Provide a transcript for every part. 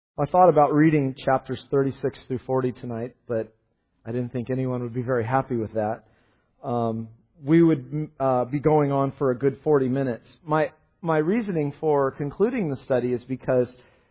I thought about reading chapters 36 through 40 tonight, but I didn't think anyone would be very happy with that. We would be going on for a good 40 minutes. My reasoning for concluding the study is because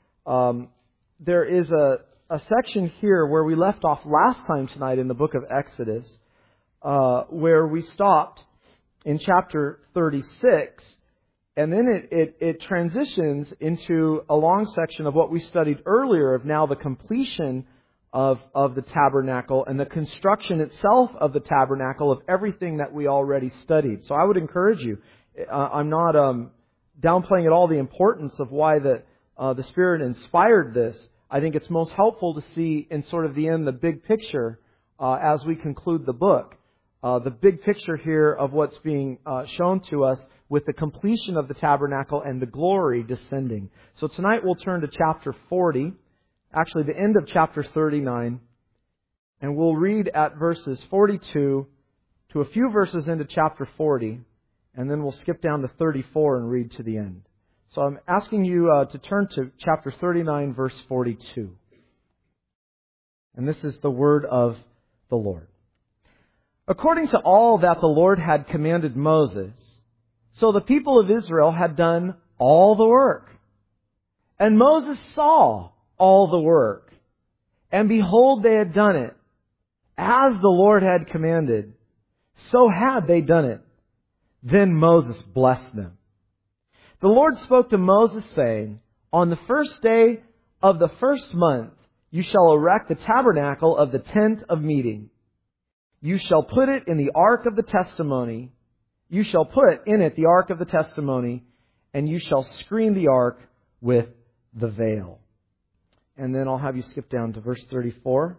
there is a section here where we left off last time tonight in the book of Exodus, where we stopped in chapter 36. And then it transitions into a long section of what we studied earlier of now the completion of the tabernacle and the construction itself of the tabernacle, of everything that we already studied. So I would encourage you, I'm not downplaying at all the importance of why the Spirit inspired this. I think it's most helpful to see in sort of the end the big picture as we conclude the book. The big picture here of what's being shown to us with the completion of the tabernacle and the glory descending. So tonight we'll turn to chapter 40, actually the end of chapter 39, and we'll read at verses 42 to a few verses into chapter 40, and then we'll skip down to 34 and read to the end. So I'm asking you to turn to chapter 39, verse 42. And this is the word of the Lord. According to all that the Lord had commanded Moses, so the people of Israel had done all the work. And Moses saw all the work. And behold, they had done it. As the Lord had commanded, so had they done it. Then Moses blessed them. The Lord spoke to Moses, saying, On the first day of the first month, you shall erect the tabernacle of the tent of meeting. You shall put it in the ark of the testimony. You shall put in it the ark of the testimony, and you shall screen the ark with the veil. And then I'll have you skip down to verse 34.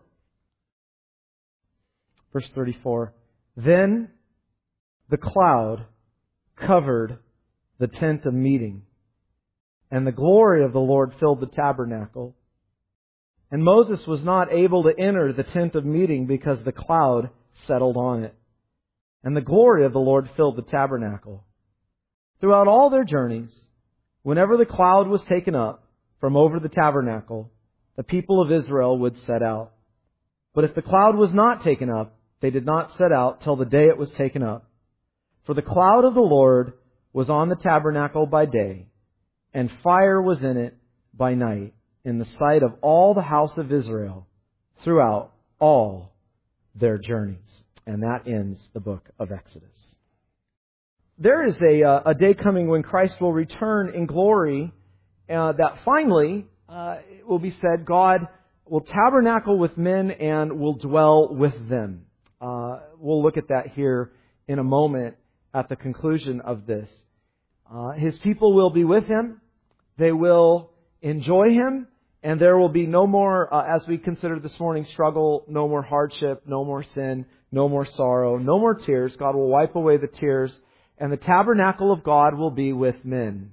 Verse 34. Then the cloud covered the tent of meeting, and the glory of the Lord filled the tabernacle. And Moses was not able to enter the tent of meeting because the cloud settled on it. And the glory of the Lord filled the tabernacle. Throughout all their journeys, whenever the cloud was taken up from over the tabernacle, the people of Israel would set out. But if the cloud was not taken up, they did not set out till the day it was taken up. For the cloud of the Lord was on the tabernacle by day, and fire was in it by night, in the sight of all the house of Israel throughout all their journeys. And that ends the book of Exodus. There is a day coming when Christ will return in glory, that finally it will be said God will tabernacle with men and will dwell with them. We'll look at that here in a moment at the conclusion of this. His people will be with Him. They will enjoy Him. And there will be no more, as we considered this morning, struggle, no more hardship, no more sin, no more sorrow, no more tears. God will wipe away the tears, and the tabernacle of God will be with men.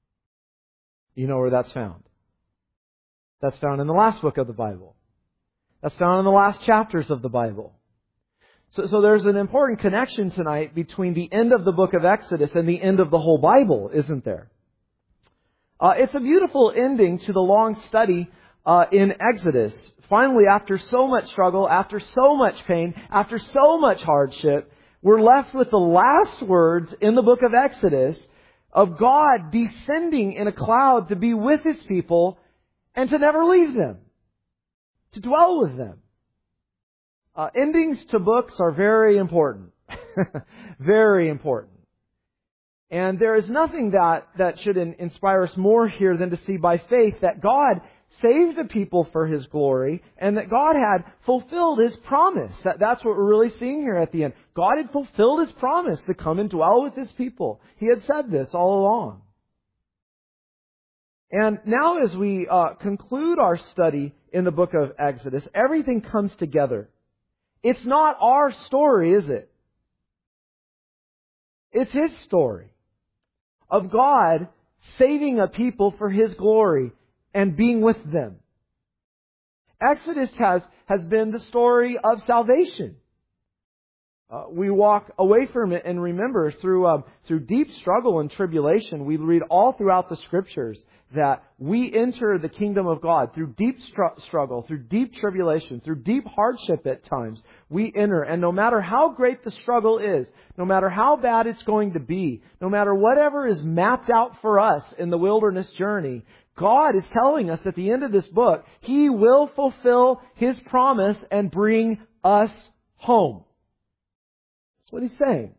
You know where that's found. That's found in the last book of the Bible. That's found in the last chapters of the Bible. So there's an important connection tonight between the end of the book of Exodus and the end of the whole Bible, isn't there? It's a beautiful ending to the long study in Exodus. Finally, after so much struggle, after so much pain, after so much hardship, we're left with the last words in the book of Exodus of God descending in a cloud to be with His people and to never leave them, to dwell with them. Endings to books are very important. Very important. And there is nothing that should inspire us more here than to see by faith that God saved the people for His glory and that God had fulfilled His promise. That's what we're really seeing here at the end. God had fulfilled His promise to come and dwell with His people. He had said this all along. And now as we conclude our study in the book of Exodus, everything comes together. It's not our story, is it? It's His story of God saving a people for His glory and being with them. Exodus has been the story of salvation. We walk away from it and remember through deep struggle and tribulation. We read all throughout the Scriptures that we enter the kingdom of God through deep struggle, through deep tribulation, through deep hardship at times. We enter, and no matter how great the struggle is, no matter how bad it's going to be, no matter whatever is mapped out for us in the wilderness journey, God is telling us at the end of this book, He will fulfill His promise and bring us home. That's what He's saying.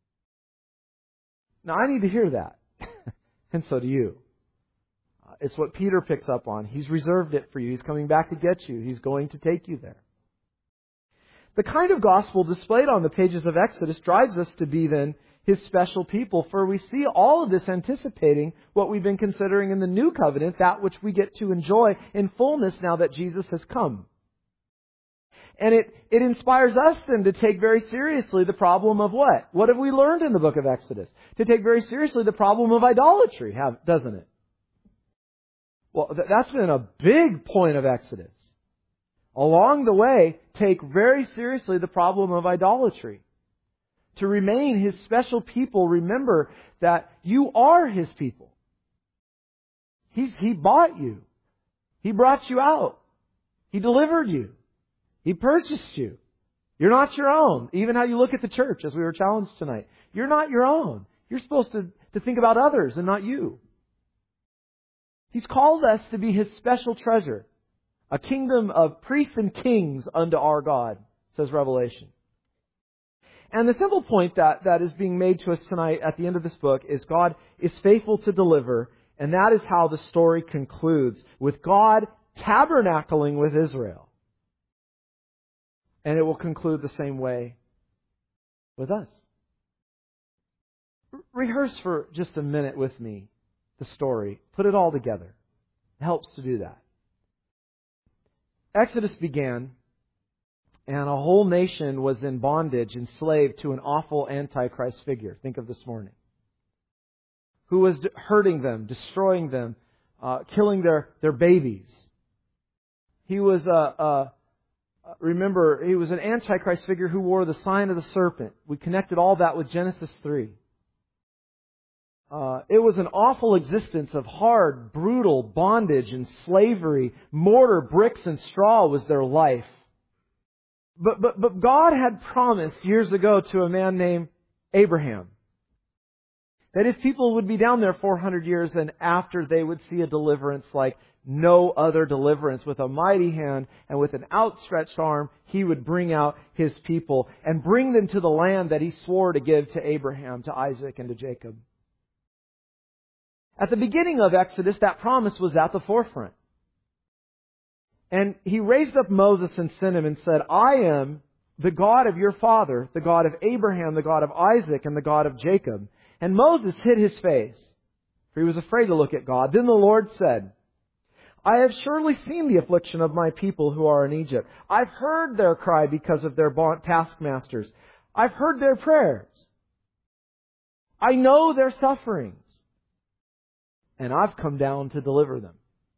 Now, I need to hear that. And so do you. It's what Peter picks up on. He's reserved it for you. He's coming back to get you. He's going to take you there. The kind of gospel displayed on the pages of Exodus drives us to be then His special people, for we see all of this anticipating what we've been considering in the new covenant, that which we get to enjoy in fullness now that Jesus has come. And it inspires us then to take very seriously the problem of what? What have we learned in the book of Exodus? To take very seriously the problem of idolatry, doesn't it? Well, that's been a big point of Exodus. Along the way, take very seriously the problem of idolatry. To remain His special people, remember that you are His people. He bought you. He brought you out. He delivered you. He purchased you. You're not your own. Even how you look at the church, as we were challenged tonight. You're not your own. You're supposed to think about others and not you. He's called us to be His special treasure. A kingdom of priests and kings unto our God, says Revelation. And the simple point that is being made to us tonight at the end of this book is God is faithful to deliver, and that is how the story concludes, with God tabernacling with Israel. And it will conclude the same way with us. Rehearse for just a minute with me the story. Put it all together. It helps to do that. Exodus began, and a whole nation was in bondage, enslaved to an awful Antichrist figure. Think of this morning. Who was hurting them, destroying them, killing their babies. He was remember, he was an Antichrist figure who wore the sign of the serpent. We connected all that with Genesis 3. It was an awful existence of hard, brutal bondage and slavery. Mortar, bricks, and straw was their life. But God had promised years ago to a man named Abraham that His people would be down there 400 years, and after they would see a deliverance like no other deliverance. With a mighty hand and with an outstretched arm, He would bring out His people and bring them to the land that He swore to give to Abraham, to Isaac, and to Jacob. At the beginning of Exodus, that promise was at the forefront. And He raised up Moses and sent him and said, I am the God of your father, the God of Abraham, the God of Isaac, and the God of Jacob. And Moses hid his face, for he was afraid to look at God. Then the Lord said, I have surely seen the affliction of my people who are in Egypt. I've heard their cry because of their taskmasters. I've heard their prayers. I know their sufferings. And I've come down to deliver them.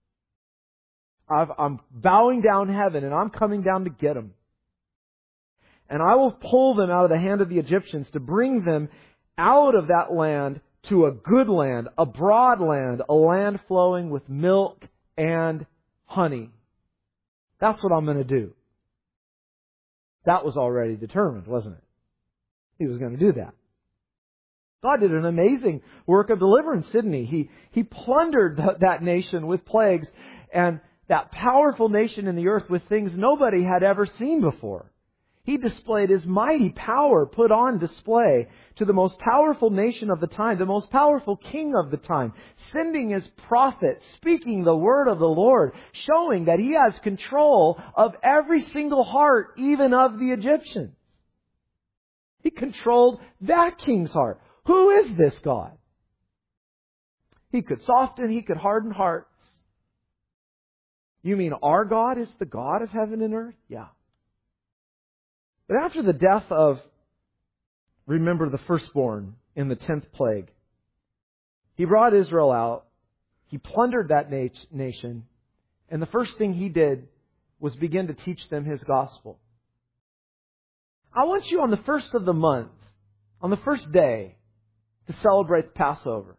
I'm bowing down heaven, and I'm coming down to get them. And I will pull them out of the hand of the Egyptians to bring them out of that land to a good land, a broad land, a land flowing with milk and honey. That's what I'm going to do. That was already determined, wasn't it? He was going to do that. God did an amazing work of deliverance, didn't He? He plundered that nation with plagues, and that powerful nation in the earth with things nobody had ever seen before. He displayed His mighty power, put on display to the most powerful nation of the time, the most powerful king of the time, sending His prophet, speaking the word of the Lord, showing that He has control of every single heart, even of the Egyptians. He controlled that king's heart. Who is this God? He could soften, He could harden hearts. You mean our God is the God of heaven and earth? Yeah. But after the death of, remember, the firstborn in the 10th plague, He brought Israel out. He plundered that nation. And the first thing He did was begin to teach them His gospel. I want you on the first of the month, on the first day, to celebrate the Passover.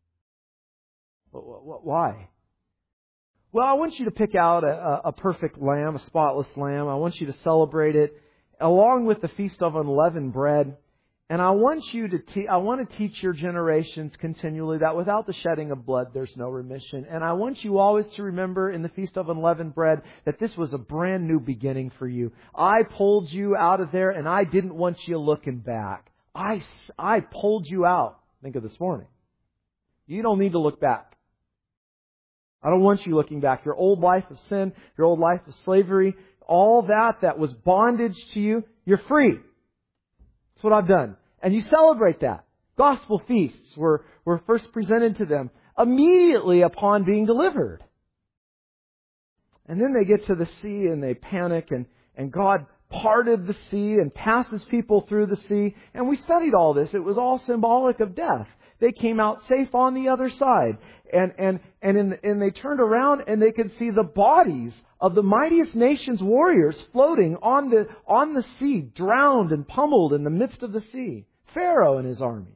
Why? Well, I want you to pick out a perfect lamb, a spotless lamb. I want you to celebrate it along with the Feast of Unleavened Bread. And I want you to I want to teach your generations continually that without the shedding of blood, there's no remission. And I want you always to remember in the Feast of Unleavened Bread that this was a brand new beginning for you. I pulled you out of there, and I didn't want you looking back. I pulled you out. Think of this morning. You don't need to look back. I don't want you looking back. Your old life of sin, your old life of slavery, all that was bondage to you, you're free. That's what I've done. And you celebrate that. Gospel feasts were first presented to them immediately upon being delivered. And then they get to the sea and they panic, and God parted the sea and passes people through the sea. And we studied all this. It was all symbolic of death. They came out safe on the other side. And they turned around and they could see the bodies of the mightiest nation's warriors floating on the sea, drowned and pummeled in the midst of the sea. Pharaoh and his armies.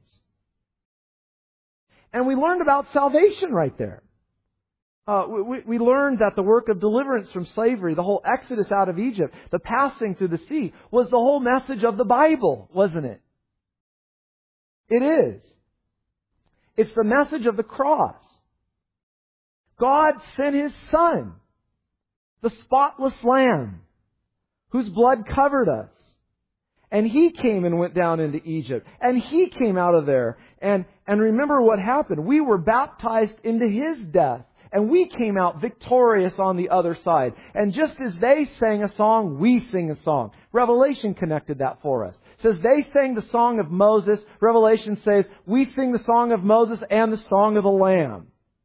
And we learned about salvation right there. We learned that the work of deliverance from slavery, the whole exodus out of Egypt, the passing through the sea, was the whole message of the Bible, wasn't it? It is. It's the message of the cross. God sent His Son, the spotless Lamb, whose blood covered us. And He came and went down into Egypt. And He came out of there. And remember what happened. We were baptized into His death. And we came out victorious on the other side. And just as they sang a song, we sing a song. Revelation connected that for us. It says they sang the song of Moses. Revelation says we sing the song of Moses and the song of the Lamb.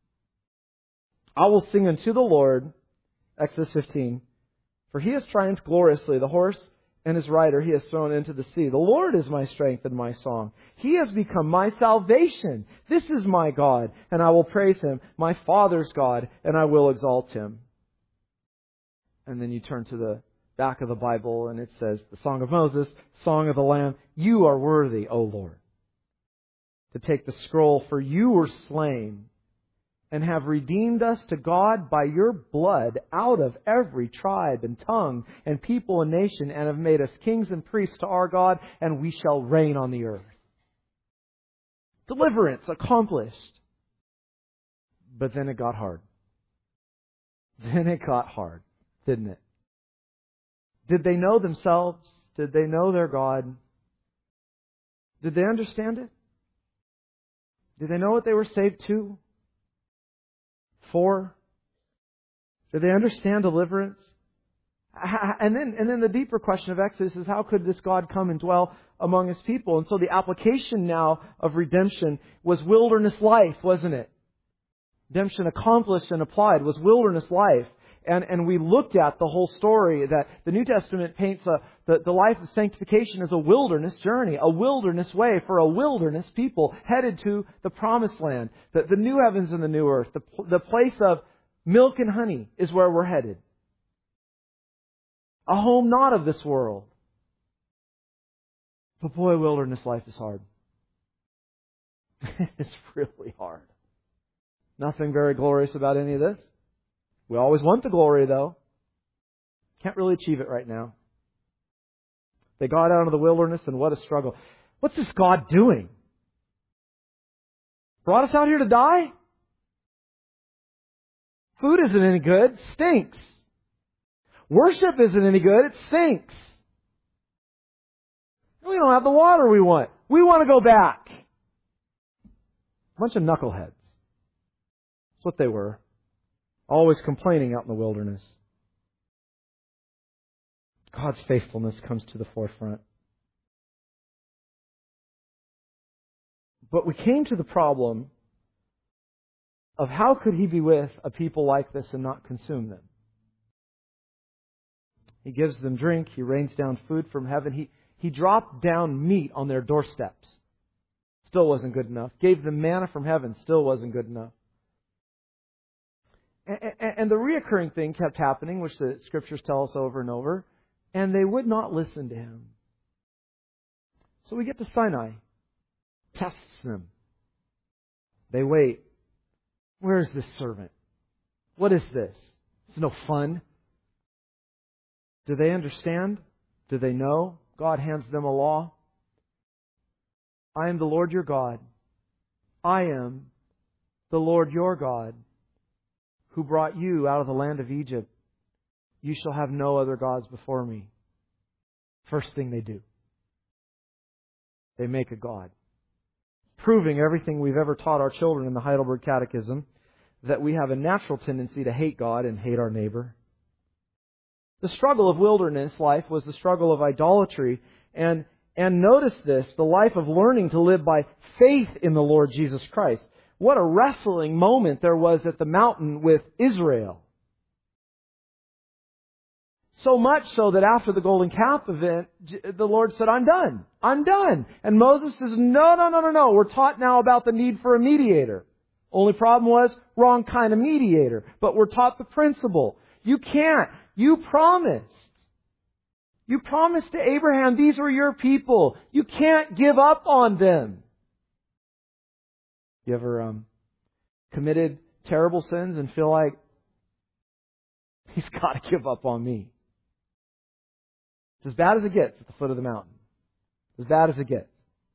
I will sing unto the Lord, Exodus 15, for He has triumphed gloriously. The horse and his rider He has thrown into the sea. The Lord is my strength and my song. He has become my salvation. This is my God, and I will praise Him, my Father's God, and I will exalt Him. And then you turn to the back of the Bible, and it says, the Song of Moses, Song of the Lamb, you are worthy, O Lord, to take the scroll, for you were slain and have redeemed us to God by your blood out of every tribe and tongue and people and nation, and have made us kings and priests to our God, and we shall reign on the earth. Deliverance accomplished. But then it got hard. Then it got hard, didn't it? Did they know themselves? Did they know their God? Did they understand it? Did they know what they were saved to? For? Did they understand deliverance? And then the deeper question of Exodus is, how could this God come and dwell among His people? And so the application now of redemption was wilderness life, wasn't it? Redemption accomplished and applied was wilderness life. And we looked at the whole story that the New Testament paints the life of sanctification as a wilderness journey, a wilderness way for a wilderness people headed to the promised land, the new heavens and the new earth, the place of milk and honey is where we're headed. A home not of this world. But boy, wilderness life is hard. It's really hard. Nothing very glorious about any of this. We always want the glory, though. Can't really achieve it right now. They got out of the wilderness, and what a struggle. What's this God doing? Brought us out here to die? Food isn't any good. Stinks. Worship isn't any good. It stinks. We don't have the water we want. We want to go back. Bunch of knuckleheads. That's what they were. Always complaining out in the wilderness. God's faithfulness comes to the forefront. But we came to the problem of how could He be with a people like this and not consume them? He gives them drink. He rains down food from heaven. He dropped down meat on their doorsteps. Still wasn't good enough. Gave them manna from heaven. Still wasn't good enough. And the reoccurring thing kept happening, which the Scriptures tell us over and over, and they would not listen to Him. So we get to Sinai. Tests them. They wait. Where's this servant? What is this? It's no fun. Do they understand? Do they know? God hands them a law. I am the Lord your God. I am the Lord your God, who brought you out of the land of Egypt. You shall have no other gods before me. First thing they do, they make a god. Proving everything we've ever taught our children in the Heidelberg Catechism, that we have a natural tendency to hate God and hate our neighbor. The struggle of wilderness life was the struggle of idolatry. And notice this, the life of learning to live by faith in the Lord Jesus Christ. What a wrestling moment there was at the mountain with Israel. So much so that after the golden calf event, the Lord said, I'm done. I'm done. And Moses says, no. We're taught now about the need for a mediator. Only problem was, wrong kind of mediator. But we're taught the principle. You can't. You promised. You promised to Abraham, these were your people. You can't give up on them. You ever committed terrible sins and feel like, he's got to give up on me? It's as bad as it gets at the foot of the mountain. As bad as it gets.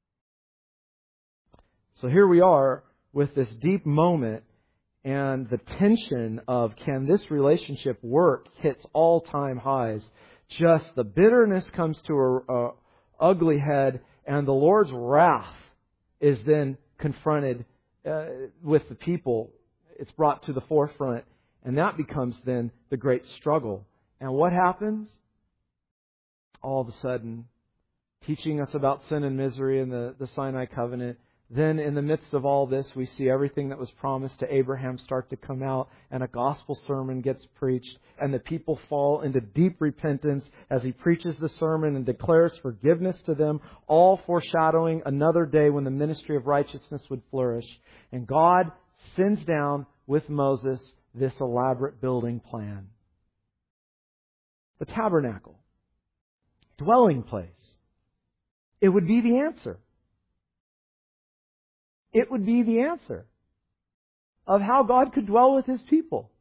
So here we are with this deep moment, and the tension of can this relationship work hits all-time highs. Just the bitterness comes to a ugly head, and the Lord's wrath is then confronted with the people. It's brought to the forefront, and that becomes then the great struggle. And what happens? All of a sudden, teaching us about sin and misery in the Sinai covenant. Then in the midst of all this, we see everything that was promised to Abraham start to come out, and a gospel sermon gets preached, and the people fall into deep repentance as he preaches the sermon and declares forgiveness to them, all foreshadowing another day when the ministry of righteousness would flourish. And God sends down with Moses this elaborate building plan. The tabernacle. Dwelling place. It would be the answer. It would be the answer of how God could dwell with His people.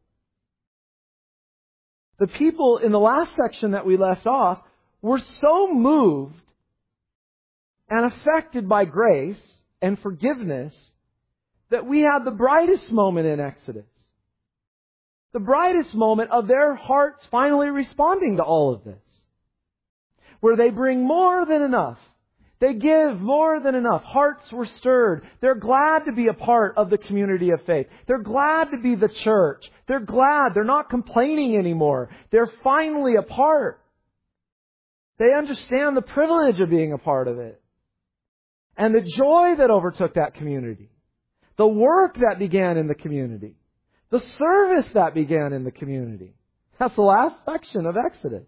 The people in the last section that we left off were so moved and affected by grace and forgiveness that we had the brightest moment in Exodus. The brightest moment of their hearts finally responding to all of this. Where they bring more than enough. They give more than enough. Hearts were stirred. They're glad to be a part of the community of faith. They're glad to be the church. They're glad. They're not complaining anymore. They're finally a part. They understand the privilege of being a part of it. And the joy that overtook that community. The work that began in the community. The service that began in the community. That's the last section of Exodus.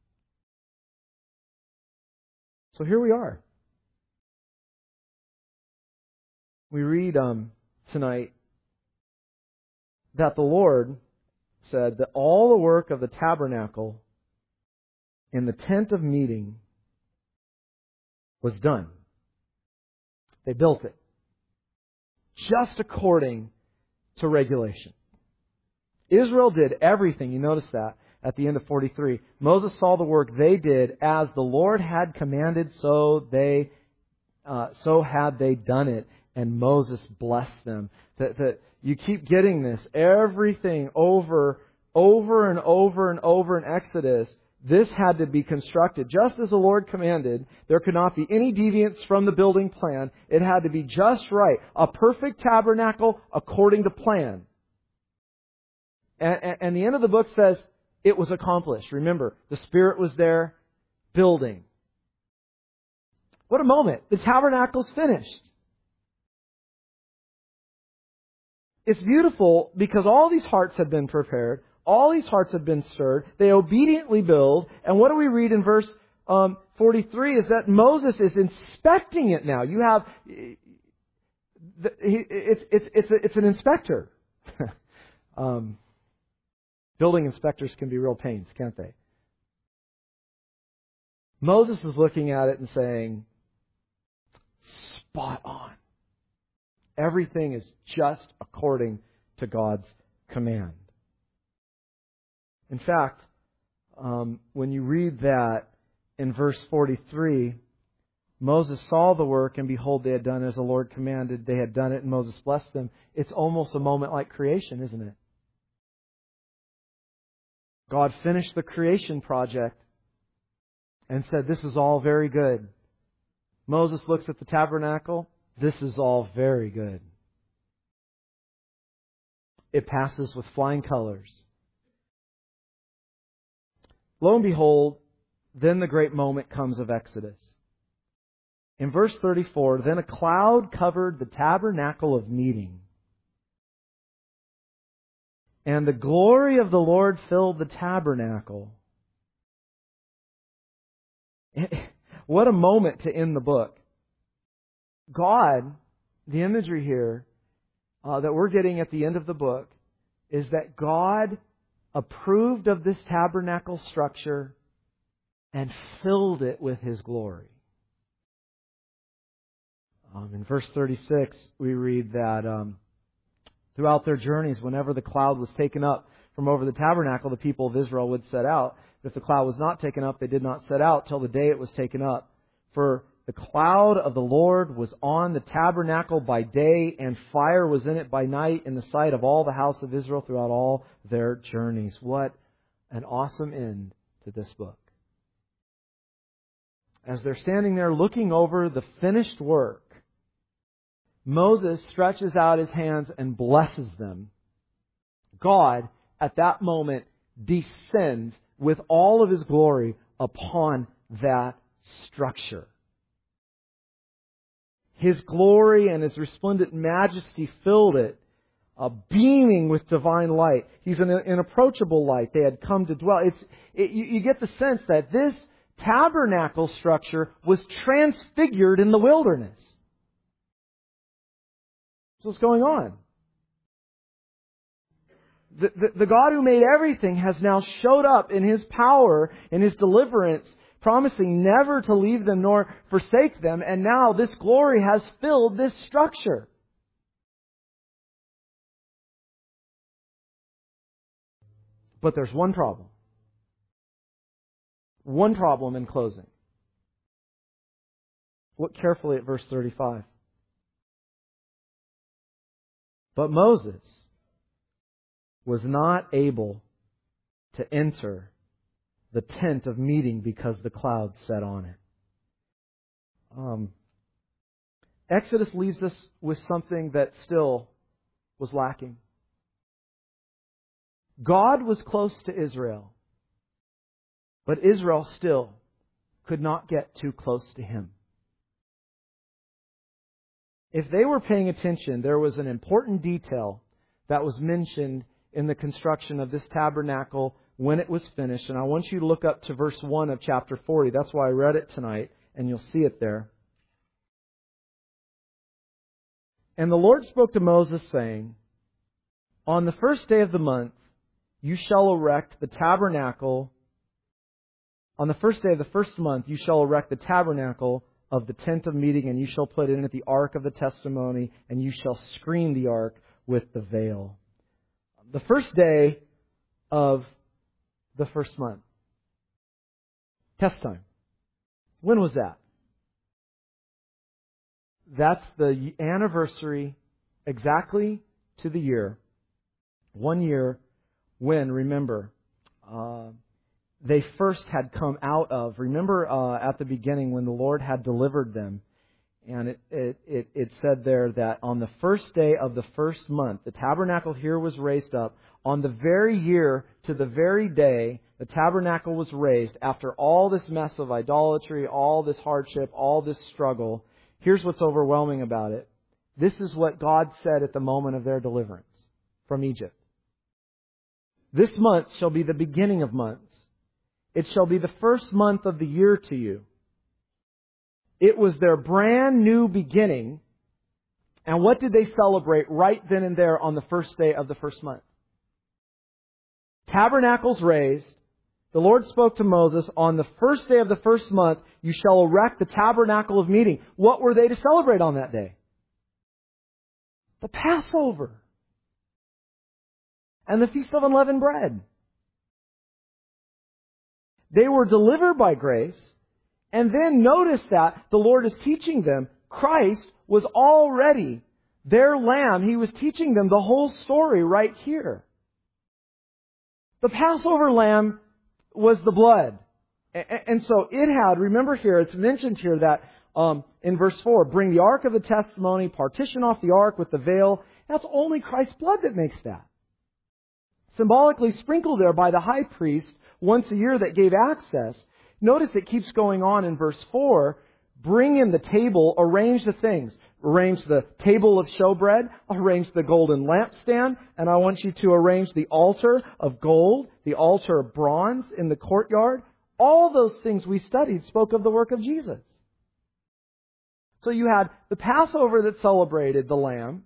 So here we are. We read tonight that the Lord said that all the work of the tabernacle in the tent of meeting was done. They built it. Just according to regulation. Israel did everything. You notice that at the end of 43. Moses saw the work they did as the Lord had commanded, so had they done it. And Moses blessed them. That you keep getting this. Everything over and over in Exodus, this had to be constructed just as the Lord commanded. There could not be any deviance from the building plan. It had to be just right. A perfect tabernacle according to plan. And the end of the book says it was accomplished. Remember, the Spirit was there building. What a moment. The tabernacle's finished. It's beautiful because all these hearts have been prepared. All these hearts have been stirred. They obediently build. And what do we read in verse 43 is that Moses is inspecting it now. You have... It's an inspector. Building inspectors can be real pains, can't they? Moses is looking at it and saying, spot on. Everything is just according to God's command. In fact, when you read that in verse 43, Moses saw the work, and behold, they had done as the Lord commanded. They had done it, and Moses blessed them. It's almost a moment like creation, isn't it? God finished the creation project and said, this is all very good. Moses looks at the tabernacle. This is all very good. It passes with flying colors. Lo and behold, then the great moment comes of Exodus. In verse 34, then a cloud covered the tabernacle of meeting, and the glory of the Lord filled the tabernacle. What a moment to end the book. God, the imagery here that we're getting at the end of the book is that God approved of this tabernacle structure and filled it with His glory. In verse 36, we read that throughout their journeys, whenever the cloud was taken up from over the tabernacle, the people of Israel would set out. But if the cloud was not taken up, they did not set out till the day it was taken up. For the cloud of the Lord was on the tabernacle by day, and fire was in it by night, in the sight of all the house of Israel throughout all their journeys. What an awesome end to this book. As they're standing there looking over the finished work, Moses stretches out his hands and blesses them. God, at that moment, descends with all of His glory upon that structure. His glory and His resplendent majesty filled it, beaming with divine light. He's an inapproachable light. They had come to dwell. You get the sense that this tabernacle structure was transfigured in the wilderness. That's what's going on. The God who made everything has now showed up in His power, in His deliverance, promising never to leave them nor forsake them. And now this glory has filled this structure. But there's one problem. One problem in closing. Look carefully at verse 35. But Moses was not able to enter the tent of meeting because the cloud sat on it. Exodus leaves us with something that still was lacking. God was close to Israel, but Israel still could not get too close to Him. If they were paying attention, there was an important detail that was mentioned in the construction of this tabernacle when it was finished. And I want you to look up to verse 1 of chapter 40. That's why I read it tonight, and you'll see it there. And the Lord spoke to Moses, saying, on the first day of the month, you shall erect the tabernacle. On the first day of the first month, you shall erect the tabernacle of the tent of meeting, and you shall put in it the ark of the testimony, and you shall screen the ark with the veil. The first day of the first month. Test time. When was that? That's the anniversary exactly to the year. 1 year when, remember, they first had come out of. Remember at the beginning when the Lord had delivered them. And it said there that on the first day of the first month, the tabernacle here was raised up. On the very year to the very day, the tabernacle was raised after all this mess of idolatry, all this hardship, all this struggle. Here's what's overwhelming about it. This is what God said at the moment of their deliverance from Egypt. This month shall be the beginning of months. It shall be the first month of the year to you. It was their brand new beginning. And what did they celebrate right then and there on the first day of the first month? Tabernacles raised. The Lord spoke to Moses, on the first day of the first month, you shall erect the tabernacle of meeting. What were they to celebrate on that day? The Passover. And the Feast of Unleavened Bread. They were delivered by grace. And then notice that the Lord is teaching them, Christ was already their lamb. He was teaching them the whole story right here. The Passover lamb was the blood. And so it had, remember here, it's mentioned here that in verse 4, bring the ark of the testimony, partition off the ark with the veil. That's only Christ's blood that makes that. Symbolically sprinkled there by the high priest once a year that gave access. Notice it keeps going on in verse 4. Bring in the table, arrange the things. Arrange the table of showbread, arrange the golden lampstand, and I want you to arrange the altar of gold, the altar of bronze in the courtyard. All those things we studied spoke of the work of Jesus. So you had the Passover that celebrated the Lamb,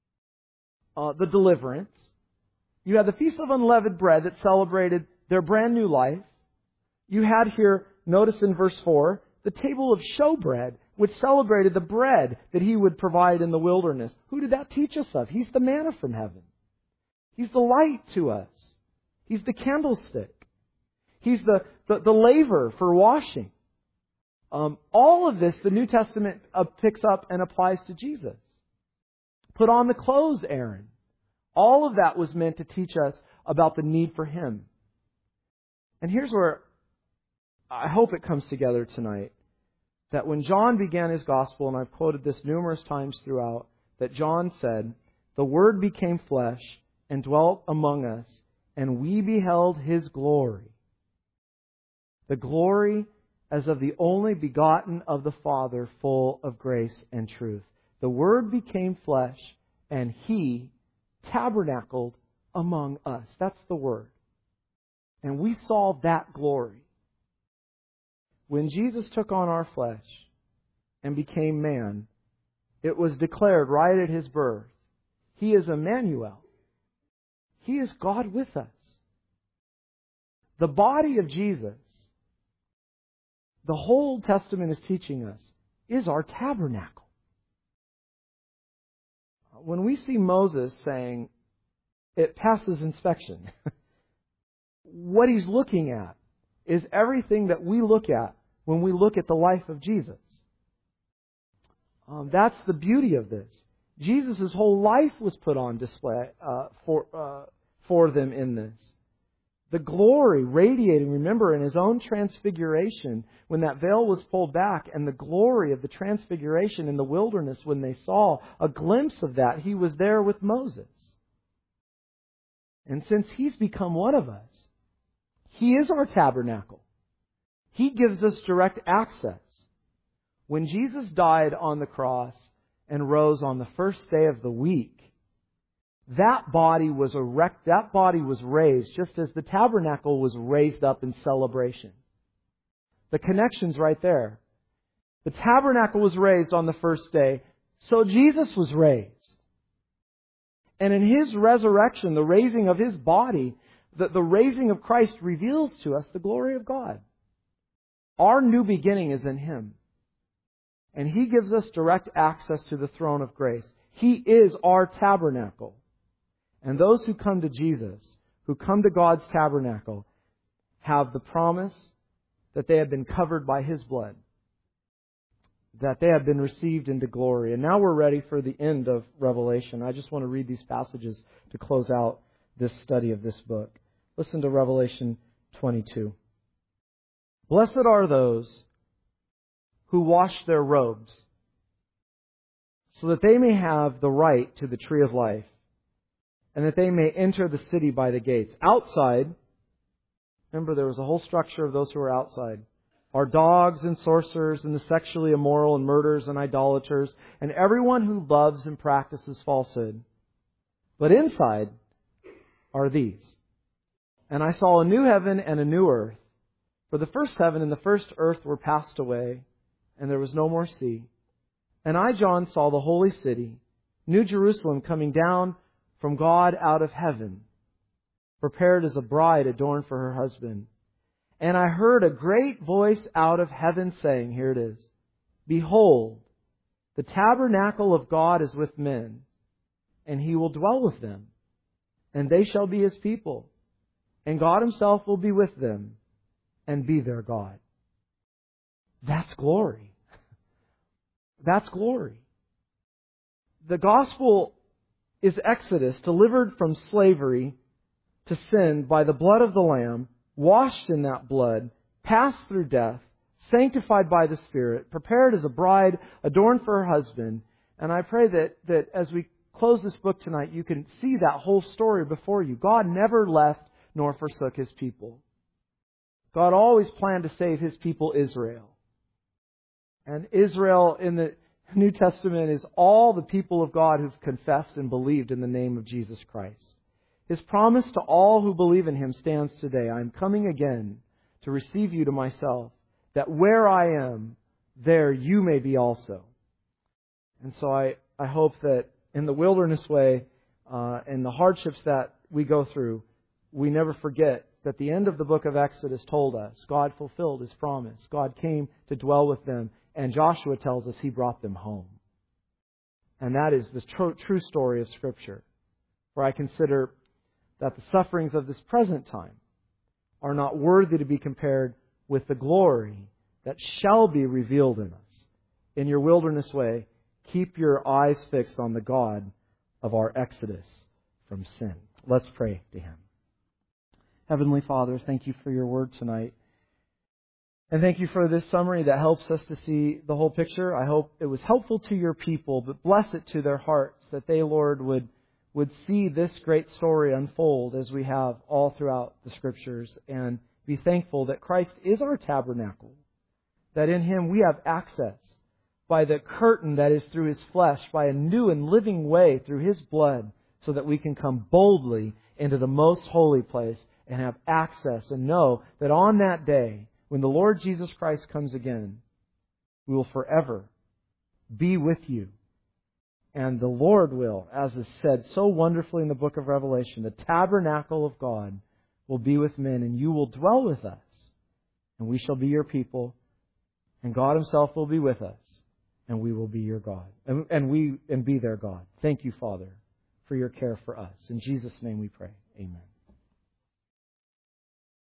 the deliverance. You had the Feast of Unleavened Bread that celebrated their brand new life. You had here, notice in verse 4, the table of showbread, which celebrated the bread that He would provide in the wilderness. Who did that teach us of? He's the manna from heaven. He's the light to us. He's the candlestick. He's the laver for washing. All of this, the New Testament picks up and applies to Jesus. Put on the clothes, Aaron. All of that was meant to teach us about the need for Him. And here's where I hope it comes together tonight. That when John began his gospel, and I've quoted this numerous times throughout, that John said, the Word became flesh and dwelt among us, and we beheld His glory. The glory as of the only begotten of the Father, full of grace and truth. The Word became flesh, and He tabernacled among us. That's the Word. And we saw that glory. When Jesus took on our flesh and became man, it was declared right at His birth, He is Emmanuel. He is God with us. The body of Jesus, the whole Old Testament is teaching us, is our tabernacle. When we see Moses saying, it passes inspection, what he's looking at is everything that we look at when we look at the life of Jesus. That's the beauty of this. Jesus' whole life was put on display for them in this. The glory radiating, remember, in His own transfiguration, when that veil was pulled back, and the glory of the transfiguration in the wilderness, when they saw a glimpse of that, He was there with Moses. And since He's become one of us, He is our tabernacle. He gives us direct access. When Jesus died on the cross and rose on the first day of the week, that body was that body was raised just as the tabernacle was raised up in celebration. The connection's right there. The tabernacle was raised on the first day, so Jesus was raised. And in His resurrection, the raising of His body, the raising of Christ reveals to us the glory of God. Our new beginning is in Him. And He gives us direct access to the throne of grace. He is our tabernacle. And those who come to Jesus, who come to God's tabernacle, have the promise that they have been covered by His blood, that they have been received into glory. And now we're ready for the end of Revelation. I just want to read these passages to close out this study of this book. Listen to Revelation 22. Blessed are those who wash their robes, so that they may have the right to the tree of life, and that they may enter the city by the gates. Outside, remember there was a whole structure of those who were outside, are dogs and sorcerers and the sexually immoral and murderers and idolaters and everyone who loves and practices falsehood. But inside are these. And I saw a new heaven and a new earth. For the first heaven and the first earth were passed away, and there was no more sea. And I, John, saw the holy city, New Jerusalem, coming down from God out of heaven, prepared as a bride adorned for her husband. And I heard a great voice out of heaven saying," here it is, "Behold, the tabernacle of God is with men, and He will dwell with them, and they shall be His people, and God Himself will be with them, and be their God." That's glory. That's glory. The gospel is Exodus, delivered from slavery to sin by the blood of the Lamb, washed in that blood, passed through death, sanctified by the Spirit, prepared as a bride, adorned for her husband. And I pray that as we close this book tonight, you can see that whole story before you. God never left nor forsook His people. God always planned to save His people Israel. And Israel in the New Testament is all the people of God who've confessed and believed in the name of Jesus Christ. His promise to all who believe in Him stands today. "I am coming again to receive you to myself, that where I am, there you may be also." And so I hope that in the wilderness way, and the hardships that we go through, we never forget that the end of the book of Exodus told us God fulfilled His promise. God came to dwell with them. And Joshua tells us He brought them home. And that is the true story of Scripture. For I consider that the sufferings of this present time are not worthy to be compared with the glory that shall be revealed in us. In your wilderness way, keep your eyes fixed on the God of our exodus from sin. Let's pray to Him. Heavenly Father, thank You for Your word tonight. And thank You for this summary that helps us to see the whole picture. I hope it was helpful to Your people, but bless it to their hearts that they, Lord, would see this great story unfold as we have all throughout the Scriptures, and be thankful that Christ is our tabernacle, that in Him we have access by the curtain that is through His flesh, by a new and living way through His blood, so that we can come boldly into the most holy place and have access and know that on that day, when the Lord Jesus Christ comes again, we will forever be with You. And the Lord will, as is said so wonderfully in the book of Revelation, the tabernacle of God will be with men, and You will dwell with us. And we shall be Your people, and God Himself will be with us, and we will be Your God, and be their God. Thank You, Father, for Your care for us. In Jesus' name we pray. Amen.